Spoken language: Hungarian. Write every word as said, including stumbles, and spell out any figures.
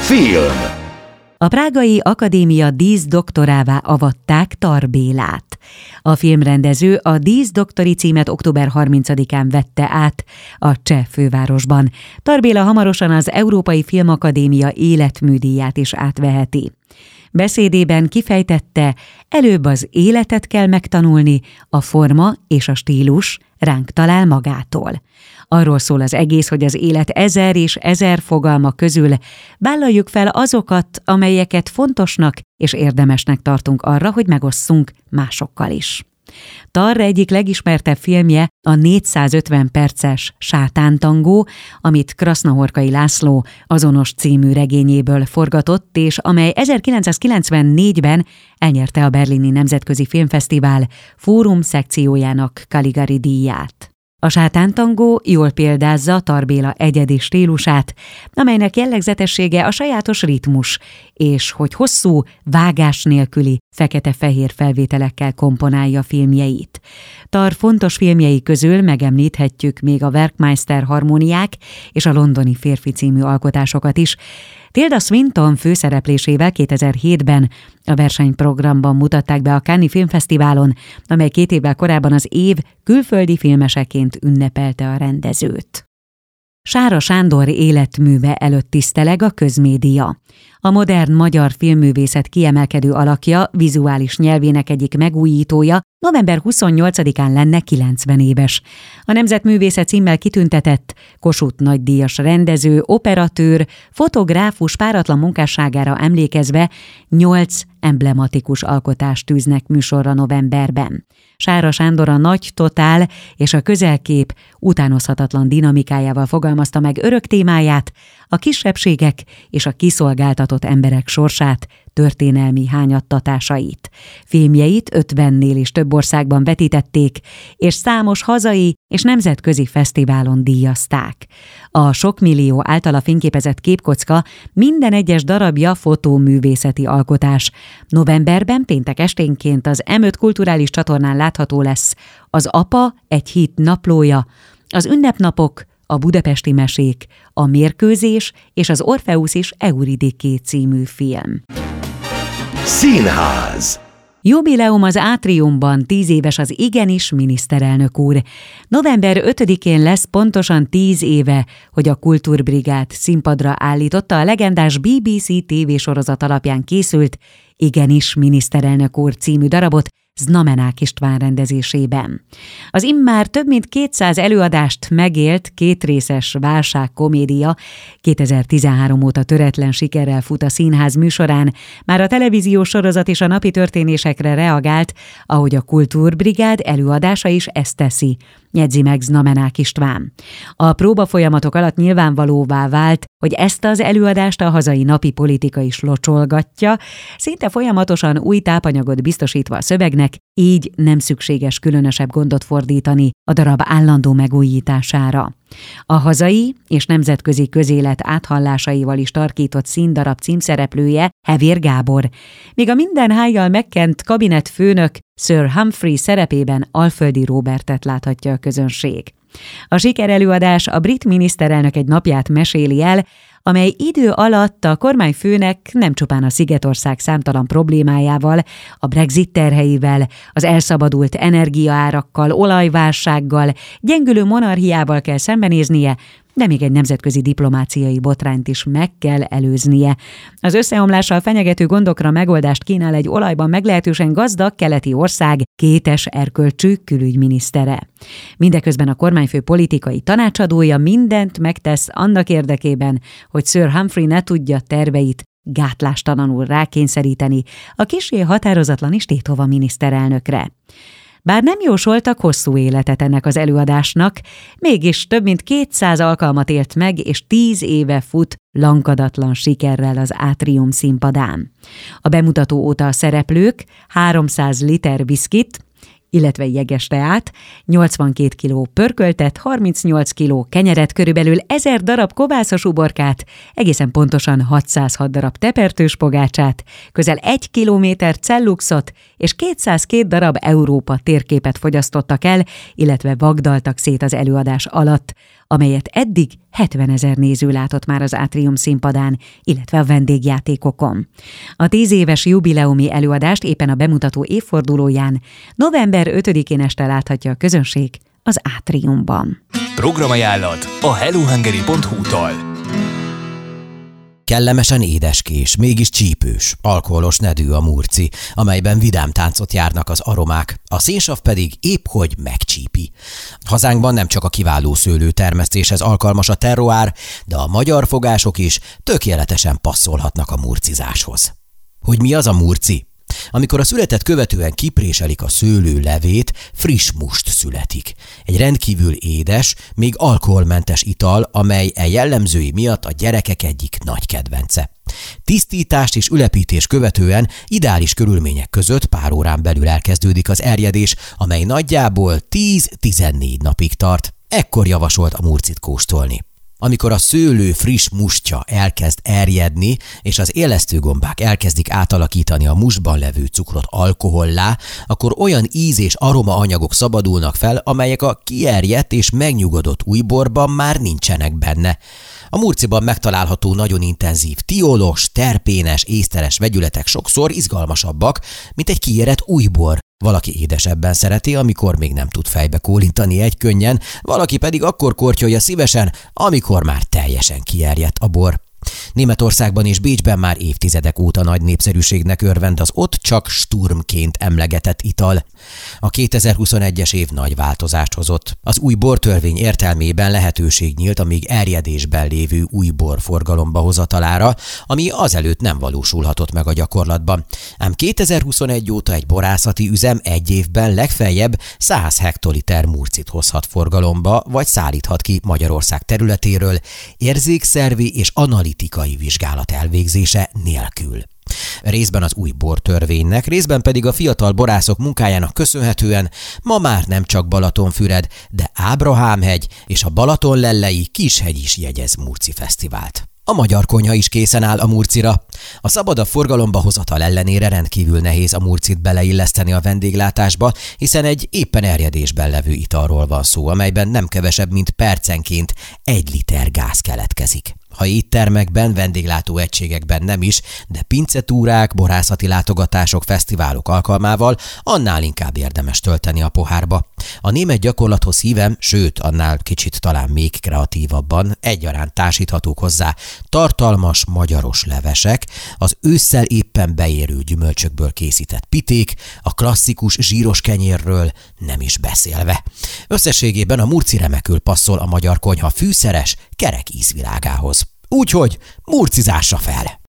Film. A prágai akadémia díszdoktorává avatták Tar Bélát. A filmrendező a díszdoktori címet október harmincadikán vette át a cseh fővárosban. Tar Béla hamarosan az Európai Filmakadémia életműdíját is átveheti. Beszédében kifejtette, előbb az életet kell megtanulni, a forma és a stílus ránk talál magától. Arról szól az egész, hogy az élet ezer és ezer fogalma közül vállaljuk fel azokat, amelyeket fontosnak és érdemesnek tartunk arra, hogy megosszunk másokkal is. Tar egyik legismertebb filmje a négyszázötven perces Sátántangó, amit Krasznahorkai László azonos című regényéből forgatott, és amely ezerkilencszázkilencvennégyben elnyerte a Berlini Nemzetközi Filmfesztivál fórum szekciójának Caligari díját. A Sátántangó jól példázza Tar Béla egyedi stílusát, amelynek jellegzetessége a sajátos ritmus, és hogy hosszú, vágás nélküli, fekete-fehér felvételekkel komponálja filmjeit. Tar fontos filmjei közül megemlíthetjük még a Werkmeister harmóniák és a Londoni férfi című alkotásokat is. Tilda Swinton főszereplésével kétezer-hétben a versenyprogramban mutatták be a Cannes-i Filmfesztiválon, amely két évvel korábban az év külföldi filmeseként ünnepelte a rendezőt. Sára Sándor életműve előtt tiszteleg a közmédia. A modern magyar filmművészet kiemelkedő alakja, vizuális nyelvének egyik megújítója november huszonnyolcadikán lenne kilencven éves. A Nemzetművésze címmel kitüntetett Kossuth nagydíjas rendező, operatőr, fotográfus páratlan munkásságára emlékezve nyolc emblematikus alkotást tűznek műsorra novemberben. Sára Sándor a nagy totál és a közelkép utánozhatatlan dinamikájával fogalmazta meg örök témáját, a kisebbségek és a kiszolgáltatott emberek sorsát, történelmi hányattatásait. Filmjeit ötvennél is több országban vetítették, és számos hazai és nemzetközi fesztiválon díjazták. A sok millió általa fényképezett képkocka minden egyes darabja fotóművészeti alkotás. Novemberben péntek esténként az em öt kulturális csatornán látható lesz az Apa egy híd naplója, az ünnepnapok, a budapesti mesék, a mérkőzés és az Orfeusz és Euridiké című film. Színház. Jubileum az Átriumban, tíz éves az igenis miniszterelnök úr. November ötödikén lesz pontosan tíz éve, hogy a Kultúrbrigád színpadra állította a legendás bé bé cé tévésorozat alapján készült Igenis miniszterelnök úr című darabot Znamenák István rendezésében. Az immár több mint kétszáz előadást megélt kétrészes válságkomédia kétezer-tizenhárom óta töretlen sikerrel fut a színház műsorán, már a televíziós sorozat is a napi történésekre reagált, ahogy a Kultúrbrigád előadása is ezt teszi, jegyzi meg Znamenák István. A próbafolyamatok alatt nyilvánvalóvá vált, hogy ezt az előadást a hazai napi politika is locsolgatja, szinte folyamatosan új tápanyagot biztosítva a szövegnek, így nem szükséges különösebb gondot fordítani a darab állandó megújítására. A hazai és nemzetközi közélet áthallásaival is tarkított színdarab címszereplője Hevér Gábor, míg a minden hájjal megkent kabinetfőnök Sir Humphrey szerepében Alföldi Róbertet láthatja a közönség. A sikerelőadás a brit miniszterelnök egy napját meséli el, amely idő alatt a kormányfőnek nem csupán a Szigetország számtalan problémájával, a Brexit terheivel, az elszabadult energiaárakkal, olajválsággal, gyengülő monarchiával kell szembenéznie, de még egy nemzetközi diplomáciai botrányt is meg kell előznie. Az összeomlással fenyegető gondokra megoldást kínál egy olajban meglehetősen gazdag keleti ország kétes erkölcsű külügyminisztere. Mindeközben a kormányfő politikai tanácsadója mindent megtesz annak érdekében, hogy Sir Humphrey ne tudja terveit gátlástalanul rákényszeríteni a kissé határozatlan és tétova miniszterelnökre. Bár nem jósoltak hosszú életet ennek az előadásnak, mégis több mint kétszáz alkalmat élt meg, és tíz éve fut lankadatlan sikerrel az Átrium színpadán. A bemutató óta a szereplők háromszáz liter viszkit, illetve jeges teát, nyolcvankét kiló pörköltet, harmincnyolc kiló kenyeret, körülbelül ezer darab kovászos uborkát, egészen pontosan hatszázhat darab tepertős pogácsát, közel egy kilométer celluxot és kétszázkettő darab Európa térképet fogyasztottak el, illetve vagdaltak szét az előadás alatt. amelyet eddig hetvenezer néző látott már az Átrium színpadán, illetve a vendégjátékokon. A tíz éves jubileumi előadást éppen a bemutató évfordulóján november ötödikén este láthatja a közönség az Átriumban. Programajánlat a hellohungary pont hu-tól. Kellemesen édeskés, mégis csípős, alkoholos nedű a murci, amelyben vidám táncot járnak az aromák, a szénsav pedig épp hogy megcsípi. Hazánkban nem csak a kiváló szőlőtermesztéshez alkalmas a terroár, de a magyar fogások is tökéletesen passzolhatnak a murcizáshoz. Hogy mi az a murci? Amikor a születet követően kipréselik a szőlő levét, friss must születik. Egy rendkívül édes, még alkoholmentes ital, amely e jellemzői miatt a gyerekek egyik nagy kedvence. Tisztítást és ülepítés követően ideális körülmények között pár órán belül elkezdődik az erjedés, amely nagyjából tíz-tizennégy napig tart. Ekkor javasolt a murcit kóstolni. Amikor a szőlő friss mustja elkezd erjedni, és az élesztőgombák elkezdik átalakítani a mustban levő cukrot alkohollá, akkor olyan íz- és aromaanyagok szabadulnak fel, amelyek a kierjedt és megnyugodott újborban már nincsenek benne. A murciban megtalálható nagyon intenzív tiolos, terpénes, észteres vegyületek sokszor izgalmasabbak, mint egy kiérett újbor. Valaki édesebben szereti, amikor még nem tud fejbe kólintani egykönnyen, valaki pedig akkor kortyolja szívesen, amikor már teljesen kierjedt a bor. Németországban és Bécsben már évtizedek óta nagy népszerűségnek örvend az ott csak Sturmként emlegetett ital. A kétezer-huszonegyes év nagy változást hozott. Az új bortörvény értelmében lehetőség nyílt a még erjedésben lévő új bor forgalomba hozatalára, ami azelőtt nem valósulhatott meg a gyakorlatban. Ám kétezer-huszonegy óta egy borászati üzem egy évben legfeljebb száz hektoliter murcit hozhat forgalomba, vagy szállíthat ki Magyarország területéről, érzékszervi és analitikai vizsgálat elvégzése nélkül. Részben az új bortörvénynek, részben pedig a fiatal borászok munkájának köszönhetően ma már nem csak Balatonfüred, de Ábrahámhegy és a Balatonlellei Kishegy is jegyez murci fesztivált. A magyar konyha is készen áll a murcira. A szabadabb forgalomba hozatal ellenére rendkívül nehéz a murcit beleilleszteni a vendéglátásba, hiszen egy éppen erjedésben levő italról van szó, amelyben nem kevesebb, mint percenként egy liter gáz keletkezik. Ha éttermekben, vendéglátó egységekben nem is, de pincetúrák, borászati látogatások, fesztiválok alkalmával annál inkább érdemes tölteni a pohárba. A német gyakorlathoz hívem, sőt, annál kicsit talán még kreatívabban, egyaránt társíthatók hozzá tartalmas magyaros levesek, az ősszel éppen beérő gyümölcsökből készített piték, a klasszikus zsíros kenyérről nem is beszélve. Összességében a murci remekül passzol a magyar konyha fűszeres, kerek ízvilágához. Úgyhogy murcizásra fel!